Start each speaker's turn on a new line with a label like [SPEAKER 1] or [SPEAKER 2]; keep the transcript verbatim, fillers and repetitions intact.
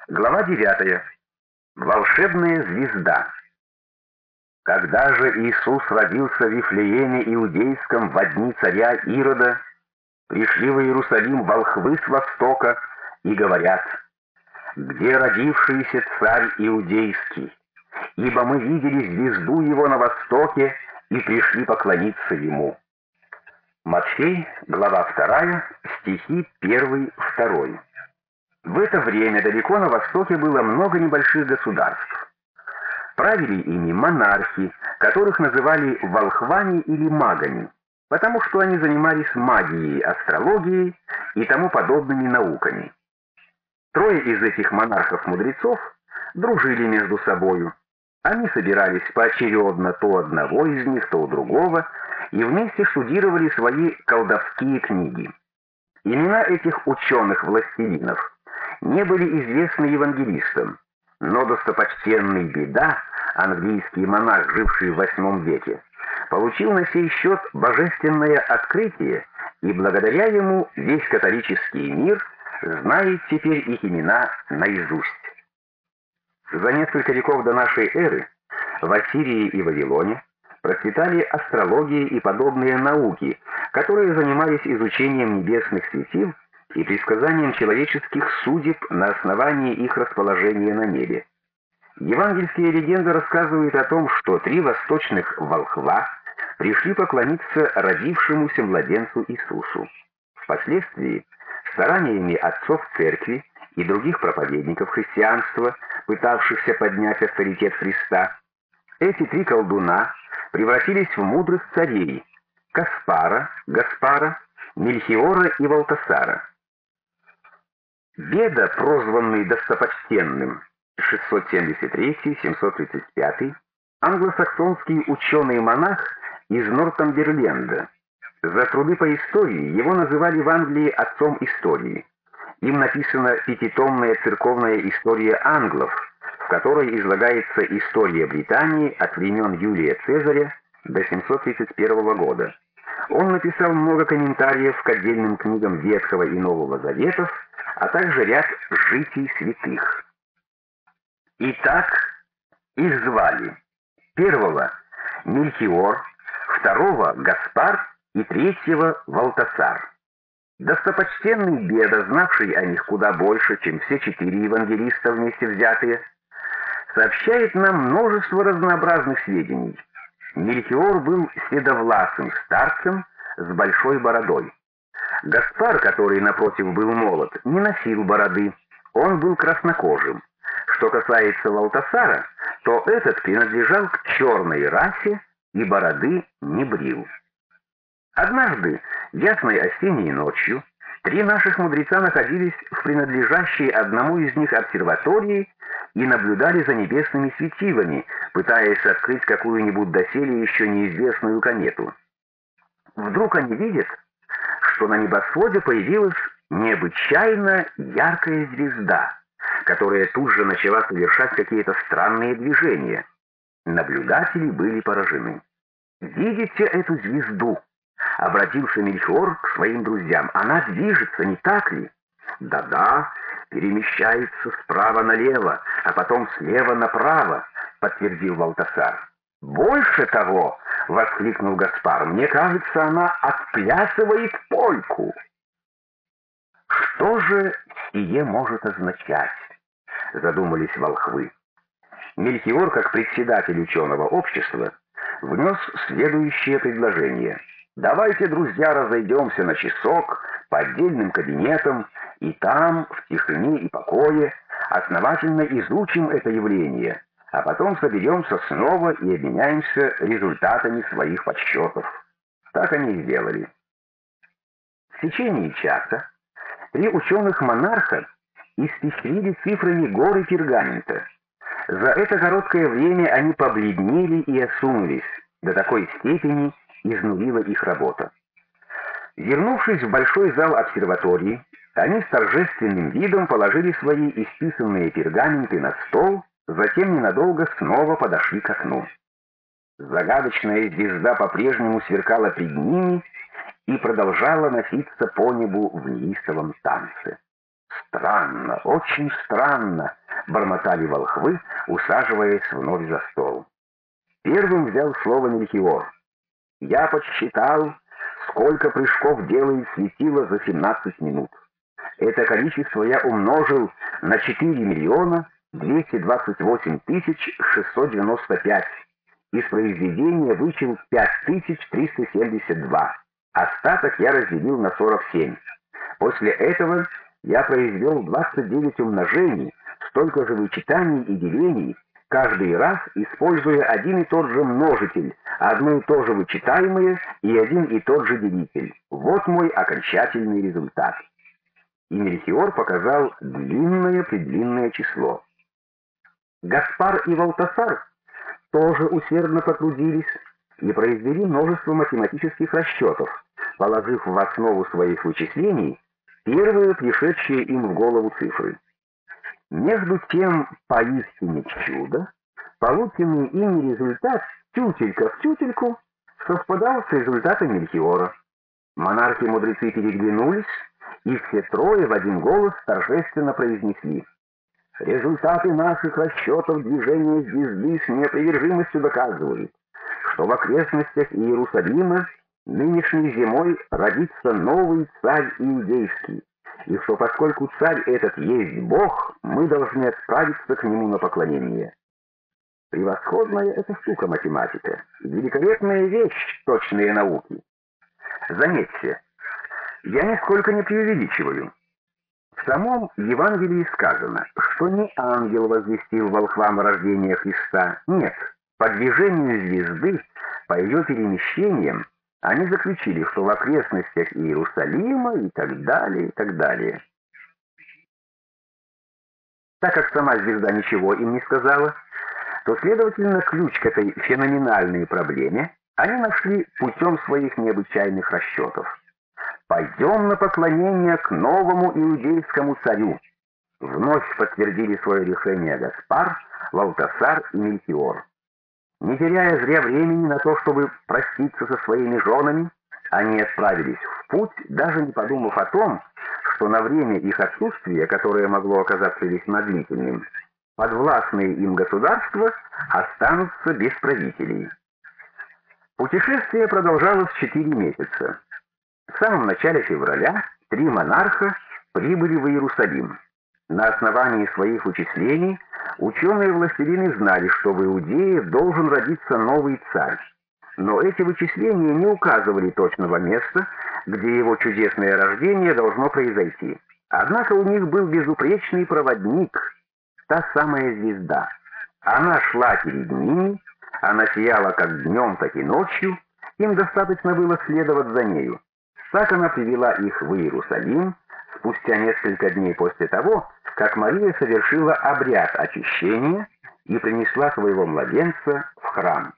[SPEAKER 1] Глава девятая. Волшебная звезда. Когда же Иисус родился в Вифлееме Иудейском во дни царя Ирода, пришли в Иерусалим волхвы с востока и говорят: «Где родившийся царь Иудейский? Ибо мы видели звезду его на востоке и пришли поклониться ему». Матфей, глава вторая, стихи первый-второй. В это время далеко на востоке было много небольших государств. Правили ими монархи, которых называли волхвами или магами, потому что они занимались магией, астрологией и тому подобными науками. Трое из этих монархов-мудрецов дружили между собою. Они собирались поочередно то у одного из них, то у другого, и вместе штудировали свои колдовские книги. Имена этих ученых-властелинов не были известны евангелистам, но достопочтенный Беда, английский монарх, живший в восьмом веке, получил на сей счет божественное открытие, и благодаря ему весь католический мир знает теперь их имена наизусть. За несколько веков до нашей эры в Ассирии и Вавилоне процветали астрология и подобные науки, которые занимались изучением небесных светил и предсказанием человеческих судеб на основании их расположения на небе. Евангельские легенды рассказывают о том, что три восточных волхва пришли поклониться родившемуся младенцу Иисусу. Впоследствии стараниями отцов церкви и других проповедников христианства, пытавшихся поднять авторитет Христа, эти три колдуна превратились в мудрых царей Каспара, Гаспара, Мельхиора и Валтасара. Беда, прозванный достопочтенным, шестьсот семьдесят третий — семьсот тридцать пятый, англосаксонский ученый-монах из Нортамберленда. За труды по истории его называли в Англии отцом истории. Им написана пятитомная церковная история англов, в которой излагается история Британии от времен Юлия Цезаря до семьсот тридцать первого года. Он написал много комментариев к отдельным книгам Ветхого и Нового Заветов, а также ряд житий святых. Итак, их звали: первого — Мельхиор, второго — Гаспар и третьего — Валтасар. Достопочтенный Беда, знавший о них куда больше, чем все четыре евангелиста вместе взятые, сообщает нам множество разнообразных сведений. Мельхиор был седовласым старцем с большой бородой. Гаспар, который, напротив, был молод, не носил бороды, он был краснокожим. Что касается Валтасара, то этот принадлежал к черной расе и бороды не брил. Однажды, ясной осенней ночью, три наших мудреца находились в принадлежащей одному из них обсерватории и наблюдали за небесными светилами, пытаясь открыть какую-нибудь доселе еще неизвестную комету. Вдруг они видят, что на небосводе появилась необычайно яркая звезда, которая тут же начала совершать какие-то странные движения. Наблюдатели были поражены. «Видите эту звезду?» — обратился Мельхиор к своим друзьям. «Она движется, не так ли?» «Да-да, перемещается справа налево, а потом слева направо», — подтвердил Валтасар. «Больше того», — воскликнул Гаспар, — «мне кажется, она отплясывает польку». «Что же сие может означать?» — задумались волхвы. Мельхиор, как председатель ученого общества, внес следующее предложение: «Давайте, друзья, разойдемся на часок по отдельным кабинетам, и там, в тишине и покое, основательно изучим это явление, а потом соберемся снова и обменяемся результатами своих подсчетов». Так они и сделали. В течение часа три ученых-монарха испещрили цифрами горы пергамента. За это короткое время они побледнели и осунулись, до такой степени изнурила их работа. Вернувшись в большой зал обсерватории, они с торжественным видом положили свои исписанные пергаменты на стол, затем ненадолго снова подошли к окну. Загадочная звезда по-прежнему сверкала перед ними и продолжала носиться по небу в неистовом танце. «Странно, очень странно», бормотали волхвы, усаживаясь вновь за стол. Первым взял слово Мельхиор. «Я подсчитал, сколько прыжков делает светило за семнадцать минут. Это количество я умножил на четыре миллиона двести двадцать восемь тысяч шестьсот девяносто пять. Из произведения вычел пять тысяч триста семьдесят два. Остаток я разделил на сорок семь. После этого я произвел двадцать девять умножений, столько же вычитаний и делений, каждый раз используя один и тот же множитель, одно и то же вычитаемое и один и тот же делитель. Вот мой окончательный результат». И Мельхиор показал длинное-предлинное число. Гаспар и Валтасар тоже усердно потрудились и произвели множество математических расчетов, положив в основу своих вычислений первые пришедшие им в голову цифры. Между тем, поистине чудо, полученный ими результат тютелька в тютельку совпадал с результатом Мельхиора. Монархи-мудрецы переглянулись, и все трое в один голос торжественно произнесли: «Результаты наших расчетов движения звезды с неопровержимостью доказывают, что в окрестностях Иерусалима нынешней зимой родится новый царь иудейский, и что поскольку царь этот есть Бог, мы должны отправиться к нему на поклонение». Превосходная эта штука математика, великолепная вещь точные науки. Заметьте, я нисколько не преувеличиваю. В самом Евангелии сказано, что не ангел возвестил волхвам о рождении Христа. Нет, по движению звезды, по ее перемещениям, они заключили, что в окрестностях Иерусалима и так далее, и так далее. Так как сама звезда ничего им не сказала, то, следовательно, ключ к этой феноменальной проблеме они нашли путем своих необычайных расчетов. «Пойдем на поклонение к новому иудейскому царю», вновь подтвердили свое решение Гаспар, Валтасар и Мельхиор. Не теряя зря времени на то, чтобы проститься со своими женами, они отправились в путь, даже не подумав о том, что на время их отсутствия, которое могло оказаться весьма длительным, подвластные им государства останутся без правителей. Путешествие продолжалось четыре месяца. В самом начале февраля три монарха прибыли в Иерусалим. На основании своих вычислений ученые-властелины знали, что в Иудее должен родиться новый царь. Но эти вычисления не указывали точного места, где его чудесное рождение должно произойти. Однако у них был безупречный проводник, та самая звезда. Она шла перед ними, она сияла как днем, так и ночью, им достаточно было следовать за нею. Так она привела их в Иерусалим спустя несколько дней после того, как Мария совершила обряд очищения и принесла своего младенца в храм.